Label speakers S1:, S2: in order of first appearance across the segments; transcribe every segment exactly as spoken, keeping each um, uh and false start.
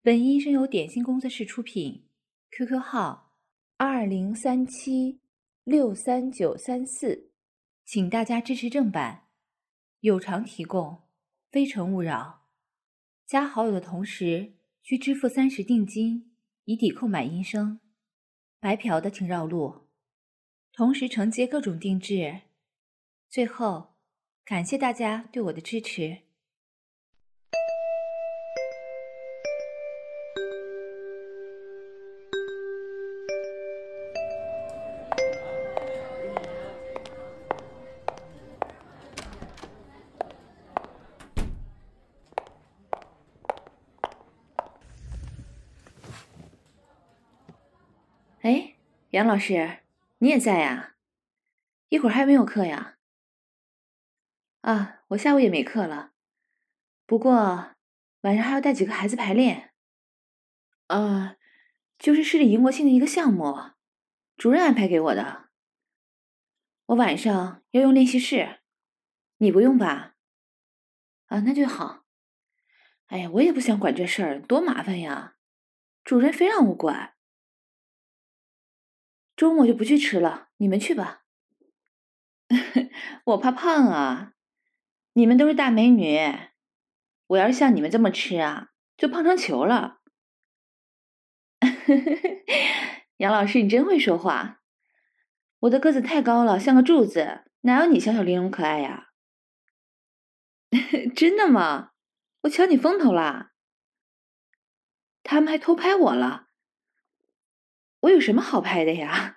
S1: 本音声由点心工作室出品 ，Q Q 号二零三七六三九三四，请大家支持正版，有偿提供，非诚勿扰。加好友的同时需支付三十定金，以抵扣买音声。白嫖的请绕路，同时承接各种定制。最后，感谢大家对我的支持。哎，杨老师，你也在呀？一会儿还没有课呀？啊，我下午也没课了，不过晚上还要带几个孩子排练。呃，就是市里营国庆的一个项目，主任安排给我的。我晚上要用练习室，你不用吧？啊，那就好。哎呀，我也不想管这事儿，多麻烦呀！主任非让我管。中午我就不去吃了，你们去吧。我怕胖啊，你们都是大美女，我要是像你们这么吃啊，就胖成球了。杨老师，你真会说话。我的个子太高了，像个柱子，哪有你小小玲珑可爱呀？真的吗？我瞧你风头啦。他们还偷拍我了，我有什么好拍的呀？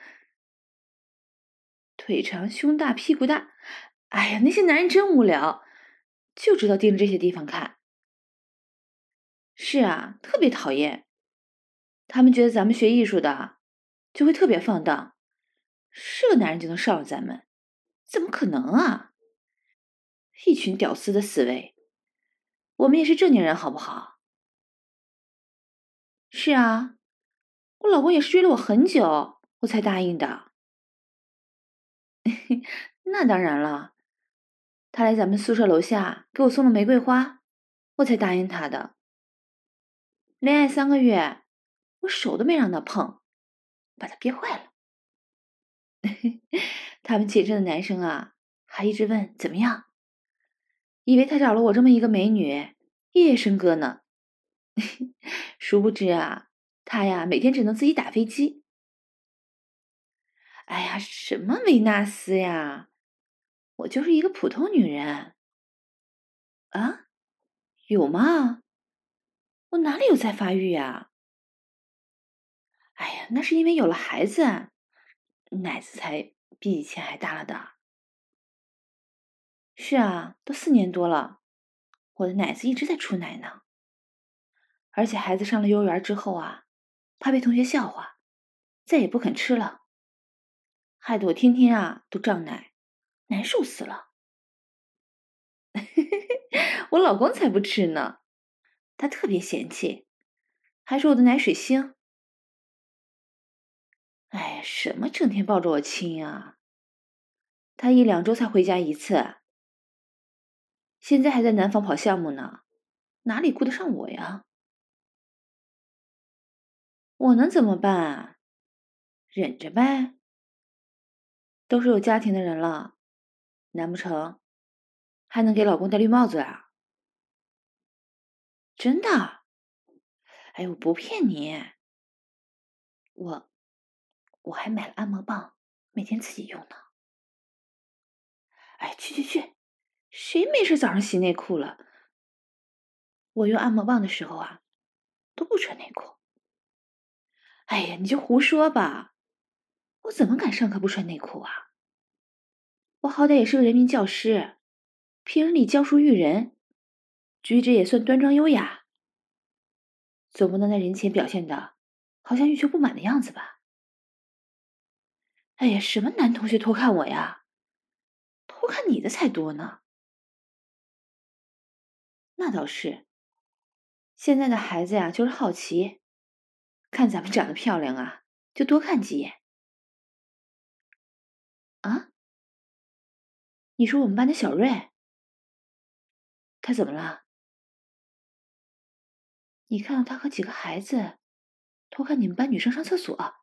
S1: 腿长胸大屁股大，哎呀，那些男人真无聊，就知道盯着这些地方看。是啊，特别讨厌。他们觉得咱们学艺术的就会特别放荡，是个男人就能上了咱们，怎么可能啊？一群屌丝的思维。我们也是正经人，好不好？是啊，我老公也是追了我很久，我才答应的。那当然了，他来咱们宿舍楼下给我送了玫瑰花，我才答应他的。恋爱三个月，我手都没让他碰，把他憋坏了。他们寝室的男生啊，还一直问怎么样，以为他找了我这么一个美女，夜夜笙歌呢。殊不知啊，他呀每天只能自己打飞机。哎呀，什么维纳斯呀，我就是一个普通女人。啊？有吗？我哪里有在发育呀？哎呀，那是因为有了孩子，奶子才比以前还大了的。是啊，都四年多了，我的奶子一直在出奶呢。而且孩子上了幼儿园之后啊，怕被同学笑话，再也不肯吃了，害得我天天啊都胀奶，难受死了。我老公才不吃呢，他特别嫌弃，还说我的奶水腥。哎，什么整天抱着我亲啊？他一两周才回家一次，现在还在南方跑项目呢，哪里顾得上我呀？我能怎么办啊？忍着呗。都是有家庭的人了，难不成还能给老公戴绿帽子啊？真的？哎，我不骗你，我我还买了按摩棒，每天自己用呢。哎，去去去，谁没事早上洗内裤了？我用按摩棒的时候啊，都不穿内裤。哎呀，你就胡说吧！我怎么敢上课不穿内裤啊？我好歹也是个人民教师，平日里教书育人，举止也算端庄优雅，总不能在人前表现的好像欲求不满的样子吧？哎呀，什么男同学偷看我呀？偷看你的才多呢。那倒是，现在的孩子呀，就是好奇，看咱们长得漂亮啊，就多看几眼。啊？你说我们班的小瑞，他怎么了？ 你看到他和几个孩子偷看你们班女生上厕所？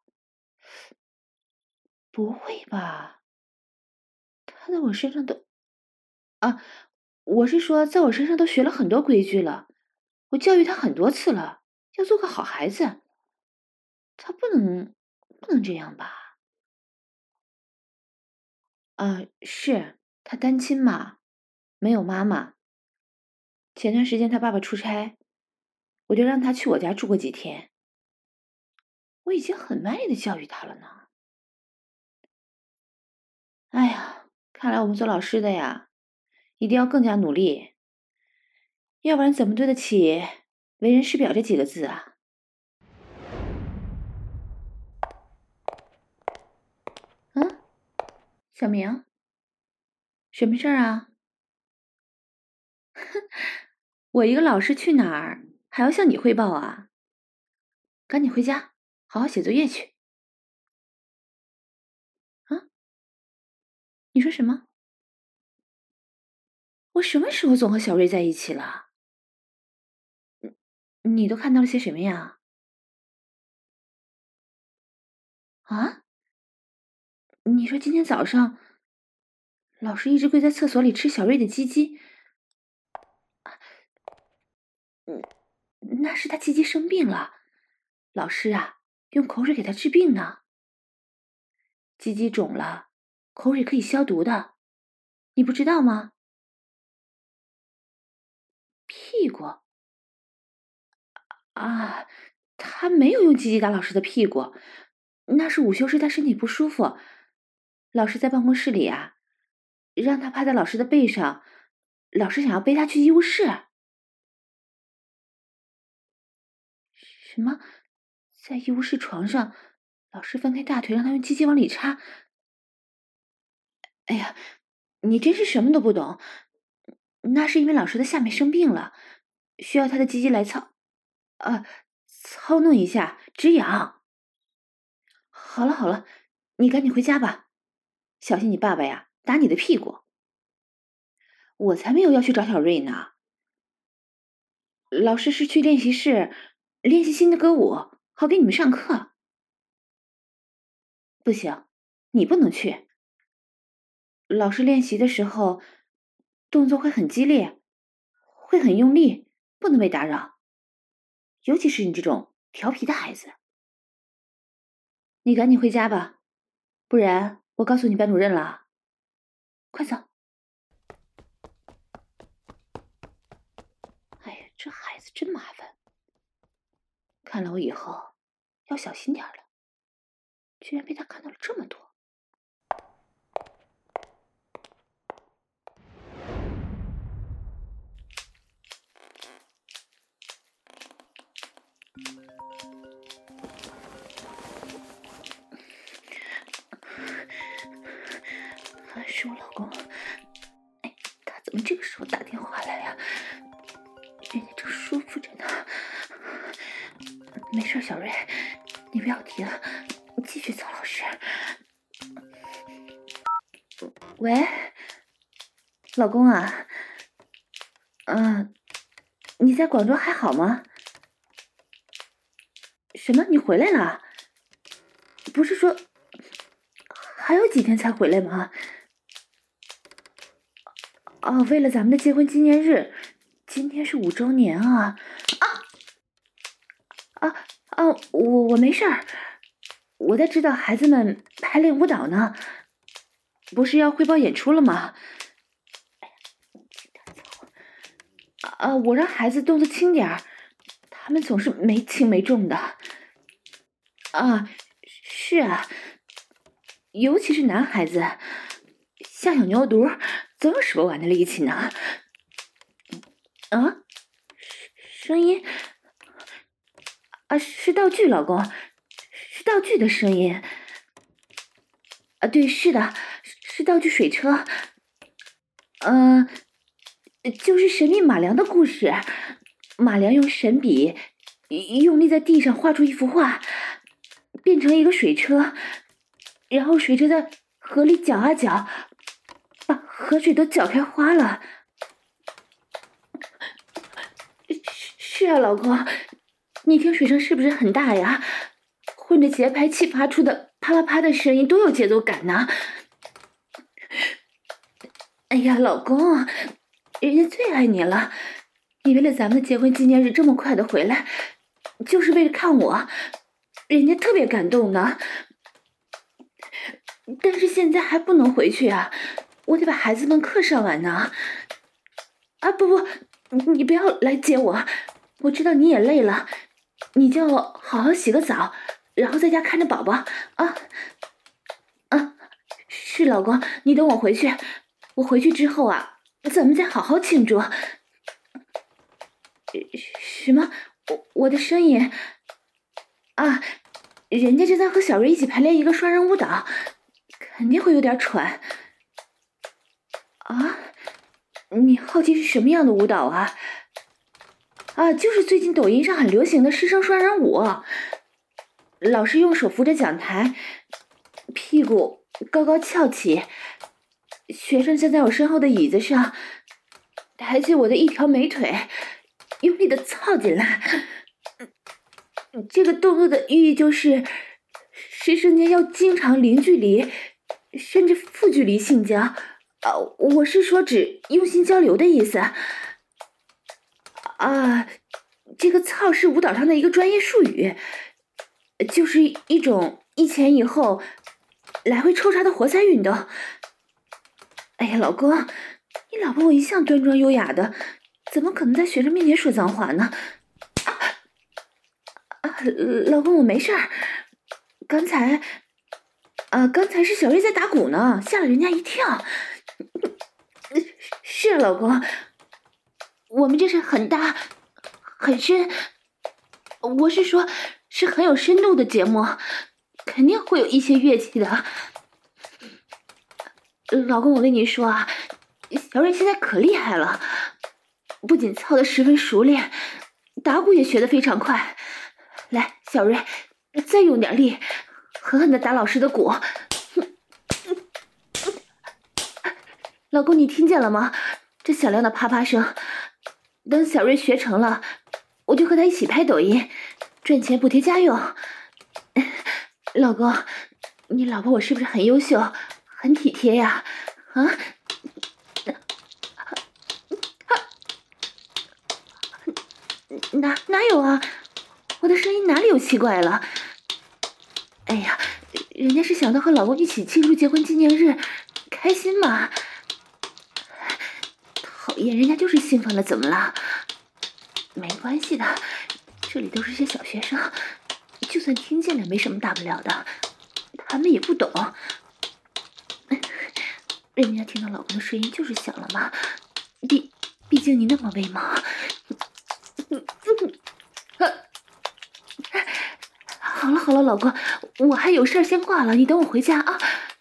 S1: 不会吧？他在我身上都……啊，我是说，在我身上都学了很多规矩了，我教育他很多次了，要做个好孩子。他不能，不能这样吧？啊，是他单亲嘛，没有妈妈。前段时间他爸爸出差，我就让他去我家住过几天。我已经很卖力的教育他了呢。哎呀，看来我们做老师的呀，一定要更加努力，要不然怎么对得起为人师表这几个字啊？嗯，小明，什么事儿啊？我一个老师去哪儿还要向你汇报啊？赶紧回家，好好写作业去。啊？你说什么？我什么时候总和小瑞在一起了？你都看到了些什么呀？啊？你说今天早上，老师一直跪在厕所里吃小瑞的鸡鸡，嗯，那是他鸡鸡生病了，老师啊，用口水给他治病呢。鸡鸡肿了，口水可以消毒的，你不知道吗？屁股啊，他没有用鸡鸡打老师的屁股，那是午休时他身体不舒服，老师在办公室里啊，让他趴在老师的背上，老师想要背他去医务室。什么？在医务室床上，老师翻开大腿，让他用鸡鸡往里插。哎呀，你真是什么都不懂。那是因为老师的下面生病了，需要他的鸡鸡来操，呃，操弄一下止痒。好了好了，你赶紧回家吧，小心你爸爸呀打你的屁股。我才没有要去找小瑞呢。老师是去练习室练习新的歌舞，好给你们上课。不行，你不能去。老师练习的时候，动作会很激烈，会很用力，不能被打扰。尤其是你这种调皮的孩子。你赶紧回家吧，不然我告诉你班主任了。快走！哎呀，这孩子真麻烦。看来我以后要小心点了，居然被他看到了这么多。还是我老公，哎，他怎么这个时候打电话来呀？人家正舒服着呢。没事，小瑞，你不要提了，继续曹老师。喂，老公啊，嗯，你在广州还好吗？什么？你回来了？不是说还有几天才回来吗？哦，为了咱们的结婚纪念日，今天是五周年啊！啊啊啊！我我没事儿，我在指导孩子们排练舞蹈呢。不是要汇报演出了吗？哎呀，轻点操！啊，我让孩子动作轻点儿，他们总是没轻没重的。啊，是啊，尤其是男孩子，像小牛犊，总有使不完的力气呢。啊，声音啊，是道具，老公，是道具的声音。啊，对，是的，是道具水车。嗯、呃，就是神秘马良的故事。马良用神笔用力在地上画出一幅画，变成一个水车，然后水车在河里搅啊搅，把河水都搅开花了。是是啊，老公，你听水声是不是很大呀？混着节拍器发出的啪啪啪的声音，多有节奏感呢！哎呀，老公，人家最爱你了，你为了咱们的结婚纪念日这么快的回来，就是为了看我，人家特别感动呢。但是现在还不能回去啊，我得把孩子们课上完呢。啊，不不，你不要来接我，我知道你也累了，你就好好洗个澡，然后在家看着宝宝啊。啊，是老公，你等我回去，我回去之后啊，咱们再好好庆祝。什么？我我的声音啊，人家正在和小瑞一起排练一个双人舞蹈，肯定会有点喘。啊，你好奇是什么样的舞蹈啊？啊，就是最近抖音上很流行的师生双人舞，老师用手扶着讲台，屁股高高翘起，学生站在我身后的椅子上，抬起我的一条美腿，用力的操进来。这个动作的寓意就是，师生间要经常零距离，甚至负距离性交。啊，我是说指用心交流的意思。啊，这个操是舞蹈上的一个专业术语，就是一种一前一后来回抽插的活塞运动。哎呀，老公，你老婆我一向端庄优雅的，怎么可能在学生面前说脏话呢？啊，啊老公，我没事儿，刚才，啊，刚才是小瑞在打鼓呢，吓了人家一跳。是啊，老公，我们这是很大、很深，我是说，是很有深度的节目，肯定会有一些乐器的。老公，我跟你说啊，小瑞现在可厉害了，不仅操得十分熟练，打鼓也学得非常快。来，小瑞，再用点力，狠狠地打老师的鼓。老公，你听见了吗？这响亮的啪啪声。等小瑞学成了，我就和他一起拍抖音，赚钱补贴家用。老公，你老婆我是不是很优秀，很体贴呀？啊？哪哪有啊？我的声音哪里有奇怪了？哎呀，人家是想到和老公一起庆祝结婚纪念日，开心嘛。讨厌，人家就是兴奋了，怎么了？没关系的，这里都是些小学生，就算听见了没什么大不了的，他们也不懂。人家听到老公的声音就是响了嘛，毕毕竟你那么威猛。好了好了，老公，我还有事先挂了，你等我回家啊。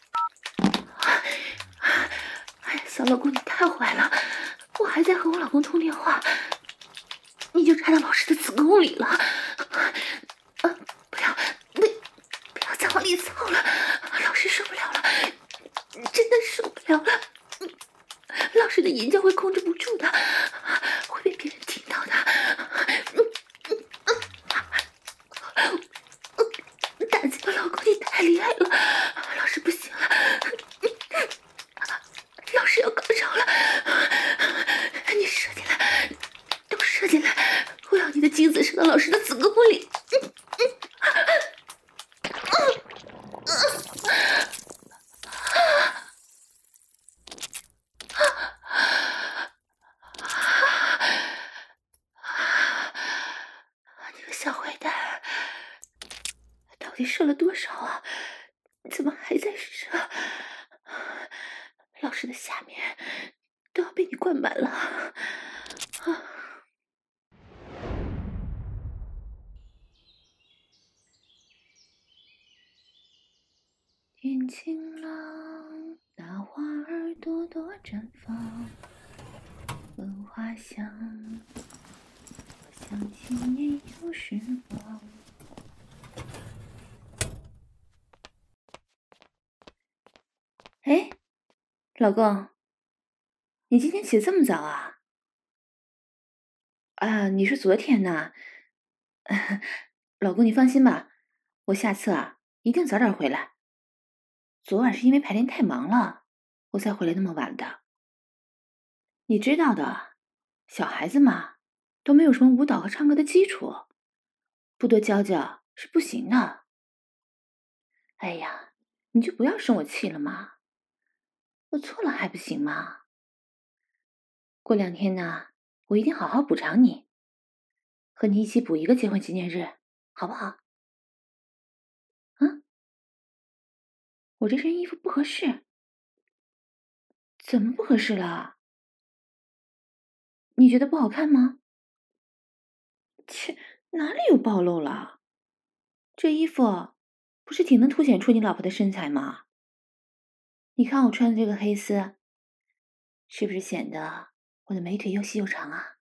S1: 哎，小老公，你太坏了，我还在和我老公通电话，你就插到老师的子宫里了。啊，不要，那不要再往里凑了，老师受不了了，真的受不了了。老师的眼角会控制不住的，会被别人听到的。大姐，老公你太厉害了，老师不行了，老师要高潮了，你射进来，都射进来，我要你的精子射到老师的子宫里。你个小坏蛋，到底射了多少啊？怎么还在射？老师的下面都要被你灌满了啊！天晴朗，那花儿朵朵绽放，闻花香，我想起年幼时光。哎，老公，你今天起得这么早啊？ 啊，你是昨天呐？老公，你放心吧，我下次啊一定早点回来。昨晚是因为排练太忙了，我才回来那么晚的。你知道的，小孩子嘛，都没有什么舞蹈和唱歌的基础，不多教教是不行的。哎呀，你就不要生我气了嘛，我错了还不行吗？过两天呢，我一定好好补偿你，和你一起补一个结婚纪念日，好不好？啊，我这身衣服不合适，怎么不合适了？你觉得不好看吗？切，哪里有暴露了？这衣服不是挺能凸显出你老婆的身材吗？你看我穿的这个黑丝，是不是显得我的美腿又细又长啊？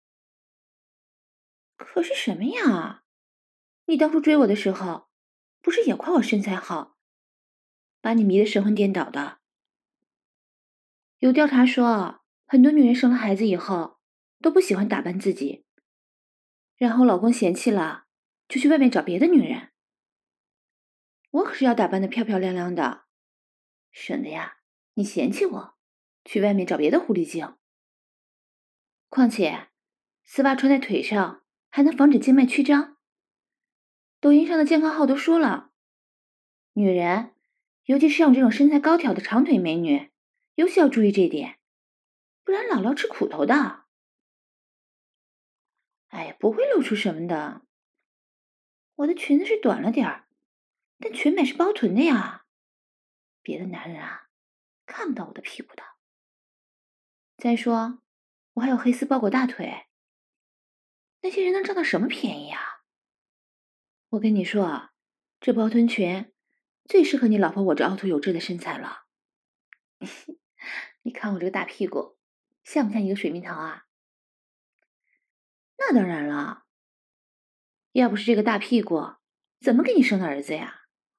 S1: 可是什么呀？你当初追我的时候，不是也夸我身材好，把你迷得神魂颠倒的？有调查说，很多女人生了孩子以后都不喜欢打扮自己，然后老公嫌弃了，就去外面找别的女人。我可是要打扮得漂漂亮亮的，省得呀，你嫌弃我，去外面找别的狐狸精。况且，丝袜穿在腿上还能防止静脉曲张。抖音上的健康号都说了，女人，尤其是像我这种身材高挑的长腿美女，尤其要注意这点，不然姥姥吃苦头的。哎呀，不会露出什么的。我的裙子是短了点儿，但全买是包臀的呀，别的男人啊，看不到我的屁股的。再说，我还有黑丝包裹大腿，那些人能占到什么便宜啊？我跟你说啊，这包臀裙最适合你老婆我这凹凸有致的身材了。你看我这个大屁股，像不像一个水蜜桃啊？那当然了，要不是这个大屁股，怎么给你生的儿子呀？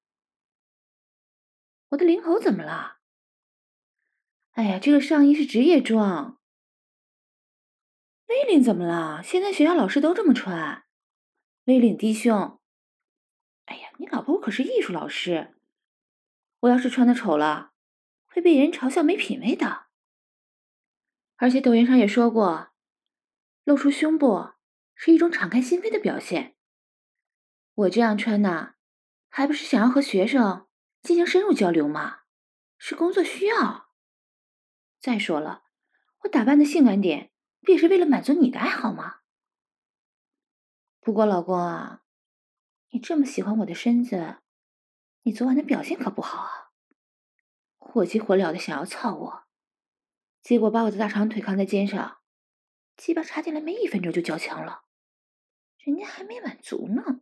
S1: 我的领口怎么了？哎呀，这个上衣是职业装。V 领怎么了？现在学校老师都这么穿，V 领低胸。哎呀，你老婆我可是艺术老师，我要是穿的丑了，会被人嘲笑没品位的。而且抖音上也说过，露出胸部是一种敞开心扉的表现。我这样穿呢，还不是想要和学生进行深入交流吗？是工作需要。再说了，我打扮的性感点，不也是为了满足你的爱好吗？不过老公啊，你这么喜欢我的身子，你昨晚的表现可不好啊，火急火燎的想要操我，结果把我的大长腿扛在肩上，鸡巴插进来没一分钟就交枪了，人家还没满足呢。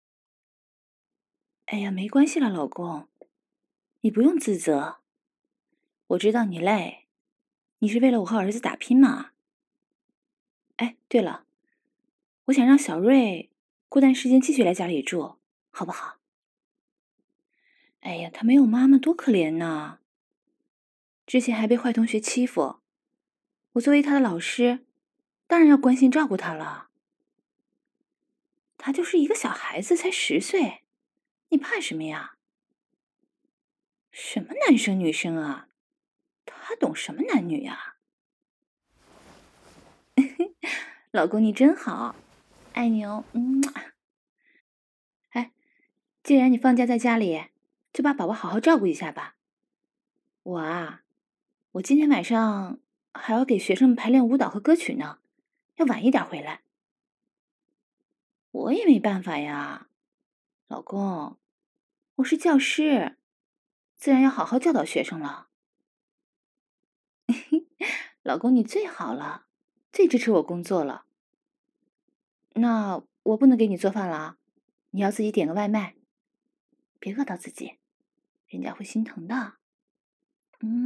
S1: 哎呀，没关系了，老公，你不用自责。我知道你累，你是为了我和儿子打拼嘛。哎，对了，我想让小瑞过段时间继续来家里住，好不好？哎呀，他没有妈妈多可怜呐！之前还被坏同学欺负，我作为他的老师，当然要关心照顾他了。他就是一个小孩子，才十岁，你怕什么呀？什么男生女生啊？他懂什么男女啊？老公你真好，爱你哦。嗯，哎，既然你放假在家里，就把宝宝好好照顾一下吧。我啊，我今天晚上还要给学生们排练舞蹈和歌曲呢，要晚一点回来。我也没办法呀，老公，我是教师，自然要好好教导学生了。老公你最好了，最支持我工作了。那我不能给你做饭了啊，你要自己点个外卖，别饿到自己，人家会心疼的。嗯。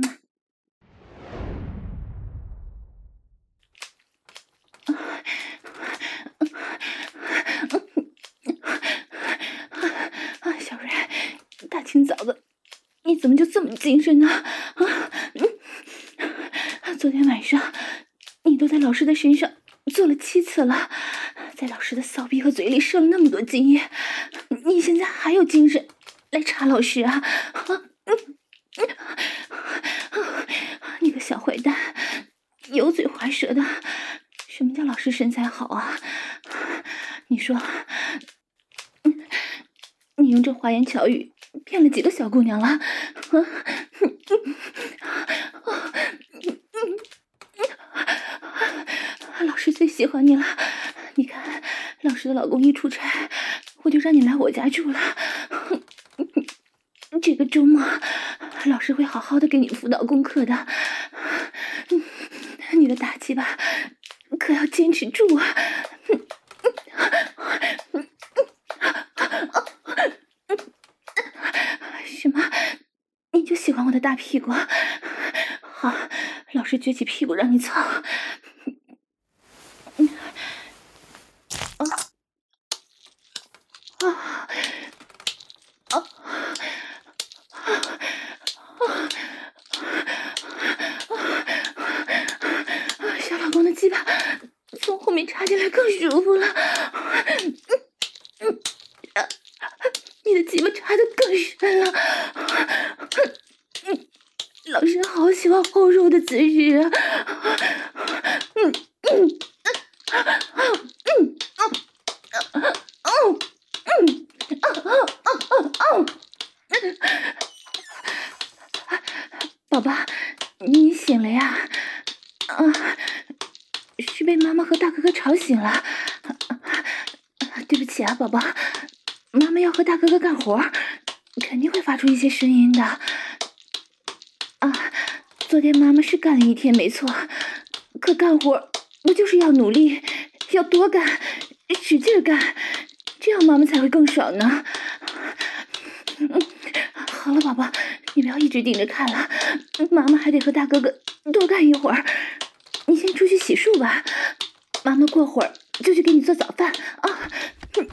S1: 啊，小瑞，大清早的，你怎么就这么精神呢？啊，昨天晚上你都在老师的身上做了七次
S2: 次了，在老师的骚逼和嘴里射了那么多精液，你现在还有精神来查老师啊？你个小坏蛋，油嘴滑舌的，什么叫老师身材好啊？你说，你用这花言巧语骗了几个小姑娘了？老师最喜欢你了，你看，老师的老公一出差，我就让你来我家住了。这个周末，老师会好好的给你辅导功课的。你的大鸡巴可要坚持住啊！什么？你就喜欢我的大屁股？好，老师撅起屁股让你操。啊啊啊！小老公的鸡巴从后面插进来更舒服了，你的鸡巴插得更深了。老师好喜欢后入的姿势啊！嗯嗯嗯嗯嗯嗯宝宝，你醒了呀？啊，是被妈妈和大哥哥吵醒了。对不起啊，宝宝，妈妈要和大哥哥干活，肯定会发出一些声音的。啊，昨天妈妈是干了一天没错，可干活不就是要努力，要多干，使劲干，这样妈妈才会更爽呢。嗯，好了，宝宝，你不要一直盯着看了，妈妈还得和大哥哥多干一会儿。你先出去洗漱吧，妈妈过会儿就去给你做早饭啊。嗯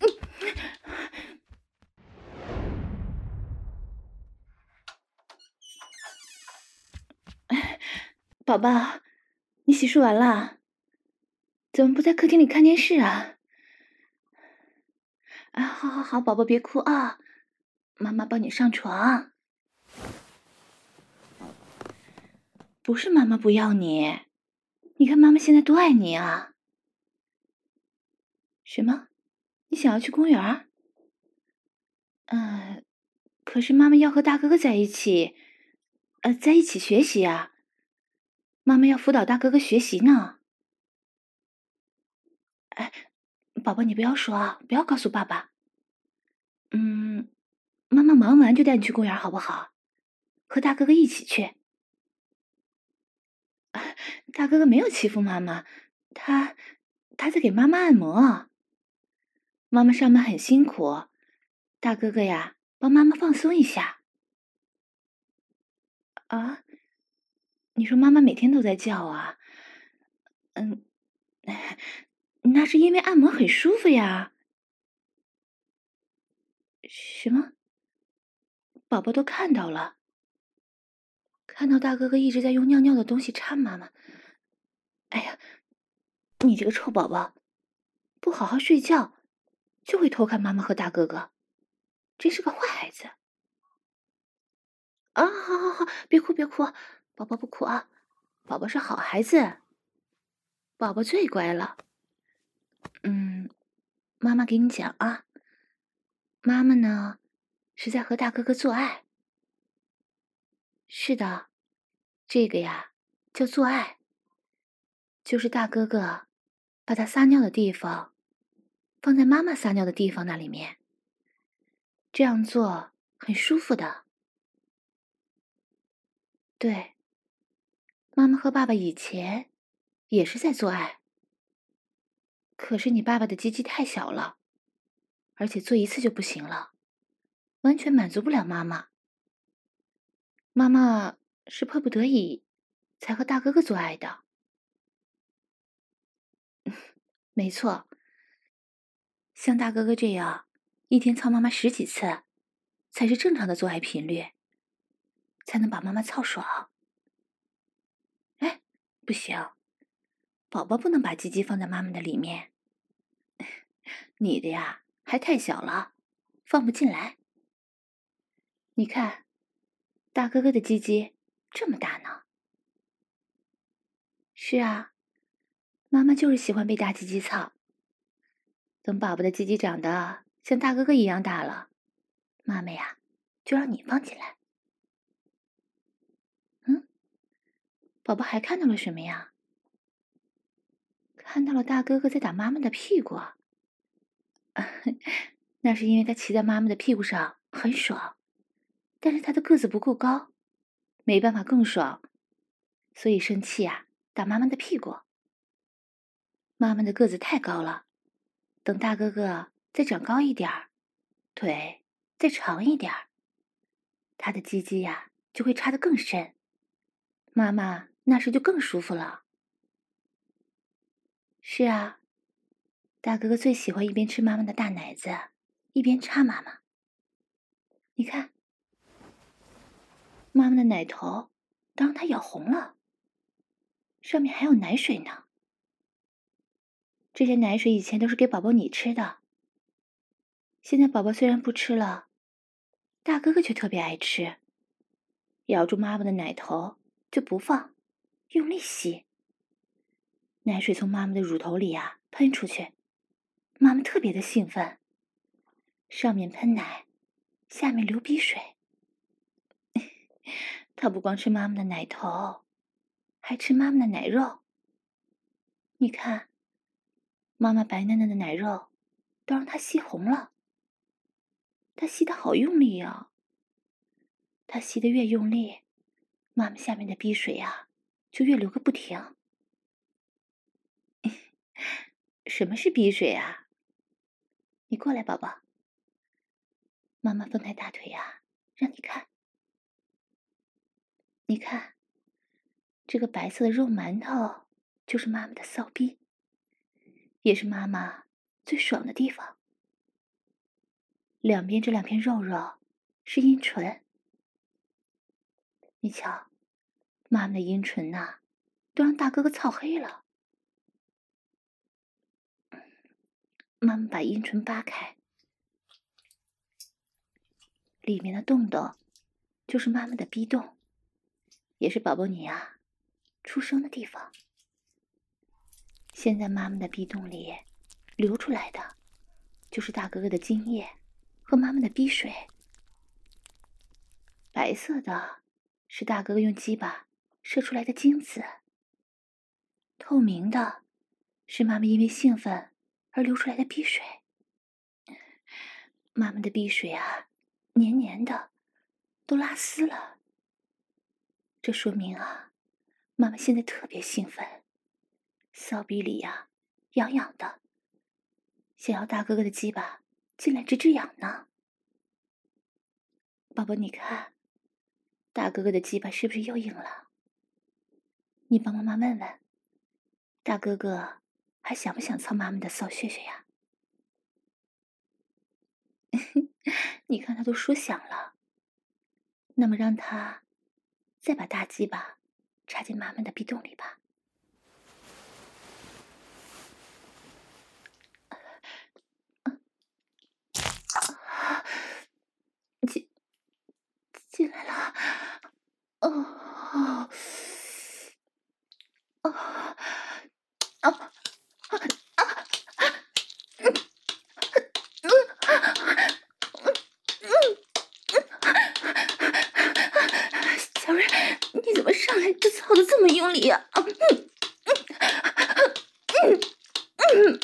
S2: 嗯，宝宝，你洗漱完了？怎么不在客厅里看电视啊？啊，好好好，宝宝别哭啊，妈妈帮你上床。不是妈妈不要你，你看妈妈现在多爱你啊！什么？你想要去公园？嗯，可是妈妈要和大哥哥在一起，呃，在一起学习啊。妈妈要辅导大哥哥学习呢。哎，宝宝你不要说啊，不要告诉爸爸。嗯，妈妈忙完就带你去公园好不好？和大哥哥一起去。大哥哥没有欺负妈妈，他他在给妈妈按摩。妈妈上班很辛苦，大哥哥呀，帮妈妈放松一下。啊？你说妈妈每天都在叫啊？嗯，那是因为按摩很舒服呀。什么？宝宝都看到了，看到大哥哥一直在用尿尿的东西插妈妈。哎呀，你这个臭宝宝，不好好睡觉，就会偷看妈妈和大哥哥，真是个坏孩子。啊，好好好，别哭别哭，宝宝不哭啊，宝宝是好孩子，宝宝最乖了。嗯，妈妈给你讲啊，妈妈呢是在和大哥哥做爱。是的，这个呀叫做爱，就是大哥哥把他撒尿的地方放在妈妈撒尿的地方那里面，这样做很舒服的。对，妈妈和爸爸以前也是在做爱，可是你爸爸的鸡鸡太小了，而且做一次就不行了，完全满足不了妈妈。妈妈是迫不得已才和大哥哥做爱的。没错，像大哥哥这样一天操妈妈十几次，才是正常的做爱频率，才能把妈妈操爽。哎，不行， 宝宝不能把鸡鸡放在妈妈的里面，你的呀还太小了，放不进来。你看，大哥哥的鸡鸡这么大呢。是啊，妈妈就是喜欢被大鸡鸡操。等宝宝的鸡鸡长得像大哥哥一样大了，妈妈呀，就让你放进来。嗯，宝宝还看到了什么呀？看到了大哥哥在打妈妈的屁股。那是因为他骑在妈妈的屁股上很爽，但是他的个子不够高，没办法更爽，所以生气啊，打妈妈的屁股。妈妈的个子太高了，等大哥哥再长高一点儿，腿再长一点儿，他的鸡鸡呀就会插得更深，妈妈那时就更舒服了。是啊，大哥哥最喜欢一边吃妈妈的大奶子，一边插妈妈。你看，妈妈的奶头都让他咬红了，上面还有奶水呢。这些奶水以前都是给宝宝你吃的，现在宝宝虽然不吃了，大哥哥却特别爱吃，咬住妈妈的奶头就不放，用力吸。奶水从妈妈的乳头里啊喷出去，妈妈特别的兴奋，上面喷奶，下面流鼻水。他不光吃妈妈的奶头，还吃妈妈的奶肉。你看，妈妈白嫩嫩的奶肉都让他吸红了，他吸得好用力啊！他吸得越用力，妈妈下面的鼻水啊就越流个不停。什么是鼻水啊？你过来，宝宝。妈妈分开大腿啊，让你看。你看，这个白色的肉馒头就是妈妈的骚逼，也是妈妈最爽的地方。两边这两片肉肉是阴唇，你瞧，妈妈的阴唇呐、啊，都让大哥哥操黑了。妈妈把阴唇扒开，里面的洞洞就是妈妈的逼洞，也是宝宝你啊出生的地方。现在妈妈的逼洞里流出来的就是大哥哥的精液和妈妈的逼水，白色的是大哥哥用鸡巴射出来的精子，透明的是妈妈因为兴奋而流出来的逼水。妈妈的逼水啊黏黏的，都拉丝了。这说明啊，妈妈现在特别兴奋，骚逼里呀、啊、痒痒的，想要大哥哥的鸡巴进来直直痒呢。宝宝你看，大哥哥的鸡巴是不是又硬了？你帮妈妈问问，大哥哥还想不想操妈妈的骚穴穴呀？你看他都说想了，那么让他再把大鸡巴插进妈妈的逼洞里吧。进进来了，哦哦哦啊啊！小瑞，你怎么上来就操得这么用力呀、啊？嗯嗯嗯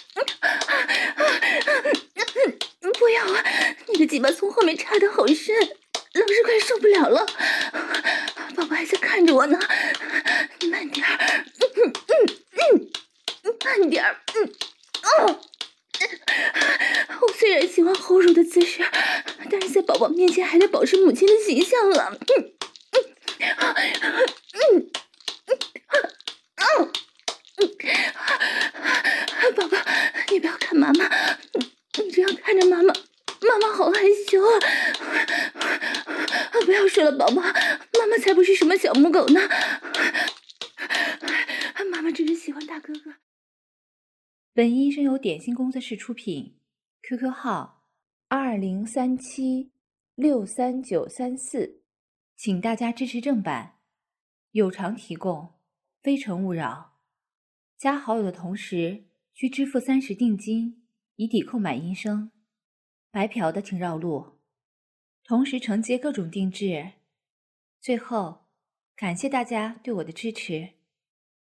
S2: 嗯，不要啊！你的鸡巴从后面插得好深，老师快受不了了。宝宝还在看着我呢，你慢点儿，嗯嗯嗯，慢点儿，嗯哦。我虽然喜欢后乳的姿势，但是在宝宝面前还得保持母亲的形象啊！嗯嗯嗯嗯，宝宝，你不要看妈妈，你这样看着妈妈，妈妈好害羞啊！不要说了，宝宝，妈妈才不是什么小母狗呢，妈妈只是喜欢大哥。
S1: 本音声由点心工作室出品 ，Q Q 号二零三七六三九三四，请大家支持正版，有偿提供，非诚勿扰。加好友的同时需支付三十定金，以抵扣买音声。白嫖的请绕路，同时承接各种定制。最后，感谢大家对我的支持。